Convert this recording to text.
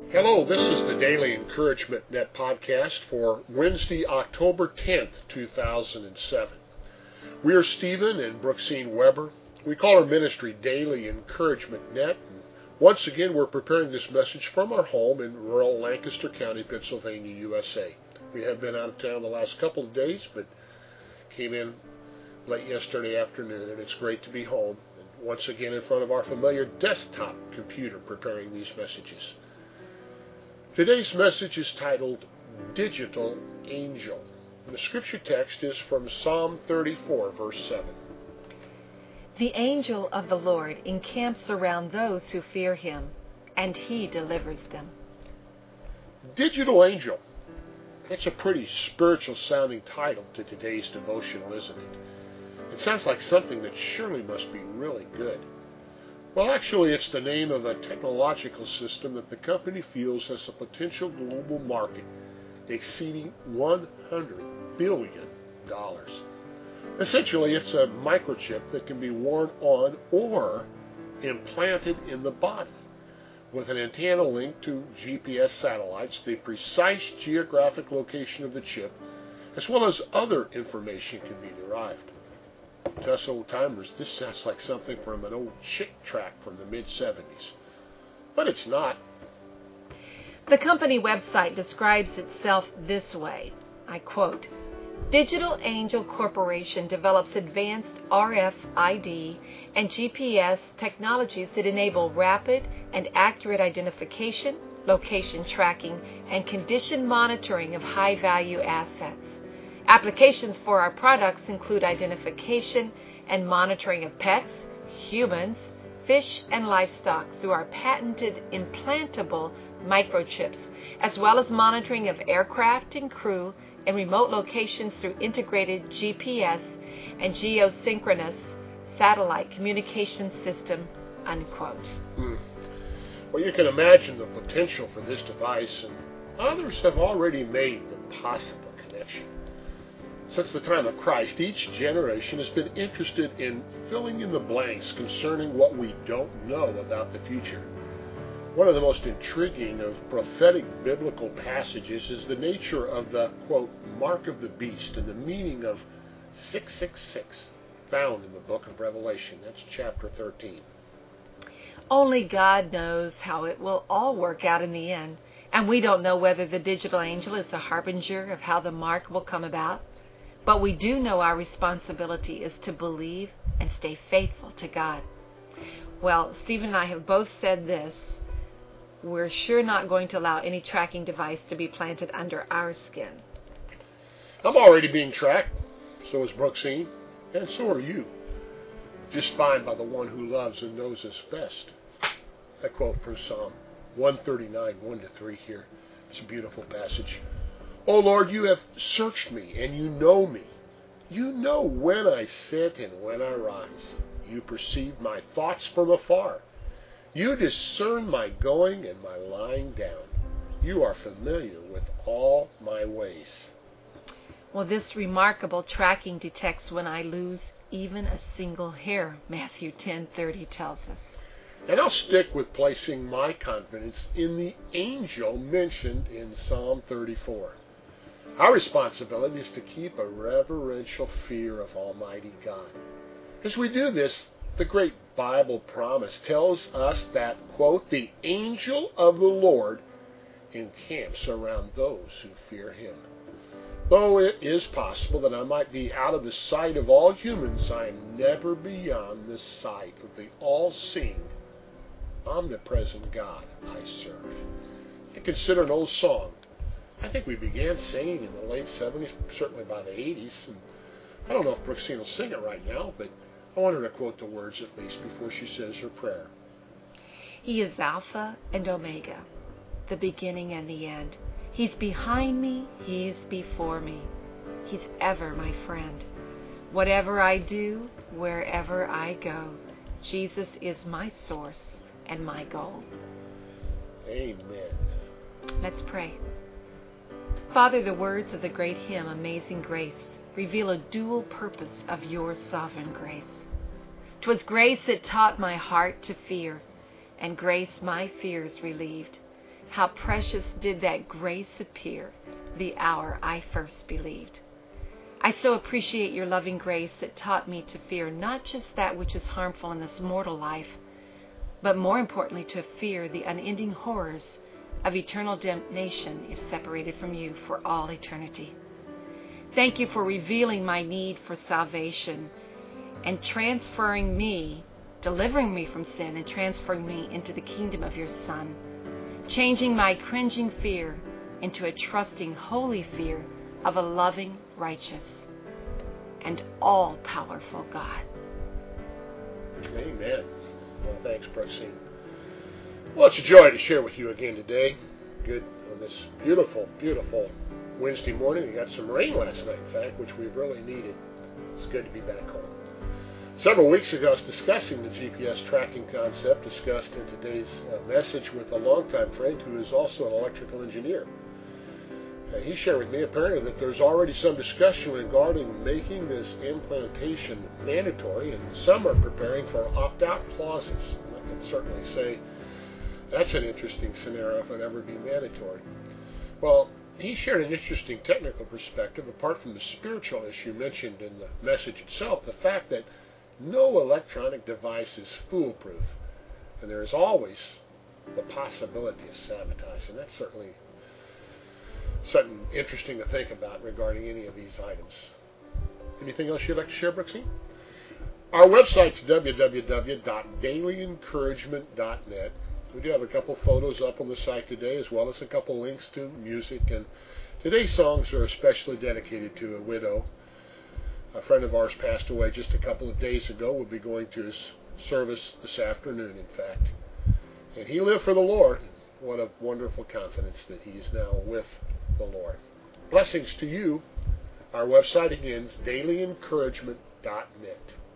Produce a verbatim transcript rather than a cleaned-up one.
Hello, this is the Daily Encouragement Net podcast for Wednesday, October tenth, two thousand seven. We are Stephen and Brooksine Weber. We call our ministry Daily Encouragement Net. And once again, we're preparing this message from our home in rural Lancaster County, Pennsylvania, U S A. We have been out of town the last couple of days, but came in late yesterday afternoon, and it's great to be home. And once again, in front of our familiar desktop computer, preparing these messages. Today's message is titled Digital Angel. The scripture text is from Psalm thirty-four, verse seven. The angel of the Lord encamps around those who fear him, and he delivers them. Digital Angel. That's a pretty spiritual sounding title to today's devotional, isn't it? It sounds like something that surely must be really good. Well, actually, it's the name of a technological system that the company feels has a potential global market exceeding one hundred billion dollars. Essentially, it's a microchip that can be worn on or implanted in the body. With an antenna linked to G P S satellites, the precise geographic location of the chip, as well as other information, can be derived. To us old-timers, this sounds like something from an old chick track from the mid seventies. But it's not. The company website describes itself this way, I quote, Digital Angel Corporation develops advanced R F I D and G P S technologies that enable rapid and accurate identification, location tracking, and condition monitoring of high-value assets. Applications for our products include identification and monitoring of pets, humans, fish, and livestock through our patented implantable microchips, as well as monitoring of aircraft and crew in remote locations through integrated G P S and geosynchronous satellite communication system, unquote. Hmm. Well, you can imagine the potential for this device, and others have already made the possible connection. Since the time of Christ, each generation has been interested in filling in the blanks concerning what we don't know about the future. One of the most intriguing of prophetic biblical passages is the nature of the, quote, mark of the beast and the meaning of six six six, found in the book of Revelation. That's chapter thirteen. Only God knows how it will all work out in the end, and we don't know whether the digital angel is a harbinger of how the mark will come about. But we do know our responsibility is to believe and stay faithful to God. Well, Stephen and I have both said this. We're sure not going to allow any tracking device to be planted under our skin. I'm already being tracked. So is Brooksine. And so are you. Just fine by the one who loves and knows us best. I quote from Psalm one thirty-nine, one to three here. It's a beautiful passage. O Lord, you have searched me, and you know me. You know when I sit and when I rise. You perceive my thoughts from afar. You discern my going and my lying down. You are familiar with all my ways. Well, this remarkable tracking detects when I lose even a single hair, Matthew ten thirty tells us. And I'll stick with placing my confidence in the angel mentioned in Psalm thirty-four. Our responsibility is to keep a reverential fear of Almighty God. As we do this, the great Bible promise tells us that, quote, the angel of the Lord encamps around those who fear him. Though it is possible that I might be out of the sight of all humans, I am never beyond the sight of the all-seeing, omnipresent God I serve. I consider an old song. I think we began singing in the late seventies, certainly by the eighties. And I don't know if Brooksine will sing it right now, but I want her to quote the words at least before she says her prayer. He is Alpha and Omega, the beginning and the end. He's behind me, he's before me. He's ever my friend. Whatever I do, wherever I go, Jesus is my source and my goal. Amen. Let's pray. Father, the words of the great hymn, Amazing Grace, reveal a dual purpose of your sovereign grace. 'Twas grace that taught my heart to fear, and grace my fears relieved. how precious did that grace appear the hour I first believed. I so appreciate your loving grace that taught me to fear not just that which is harmful in this mortal life, but more importantly to fear the unending horrors of eternal damnation if separated from you for all eternity. Thank you for revealing my need for salvation and transferring me, delivering me from sin and transferring me into the kingdom of your Son, changing my cringing fear into a trusting, holy fear of a loving, righteous, and all-powerful God. Amen. Well, thanks, Brooksine. Well, it's a joy to share with you again today. Good on this beautiful, beautiful Wednesday morning. We got some rain last night, in fact, which we really needed. It's good to be back home. Several weeks ago, I was discussing the G P S tracking concept discussed in today's uh, message with a longtime friend who is also an electrical engineer. Uh, he shared with me apparently that there's already some discussion regarding making this implantation mandatory, and some are preparing for opt-out clauses. And I can certainly say that's an interesting scenario if it ever be mandatory. Well, he shared an interesting technical perspective apart from the spiritual issue mentioned in the message itself, the fact that no electronic device is foolproof, and there is always the possibility of sabotage, and that's certainly something interesting to think about regarding any of these items. Anything else you'd like to share, Brooksy? Our website's w w w dot daily encouragement dot net. We do have a couple photos up on the site today, as well as a couple links to music, and today's songs are especially dedicated to a widow. A friend of ours passed away just a couple of days ago. We'll be going to his service this afternoon, in fact. And he lived for the Lord. What a wonderful confidence that he is now with the Lord. Blessings to you. Our website again is daily encouragement dot net.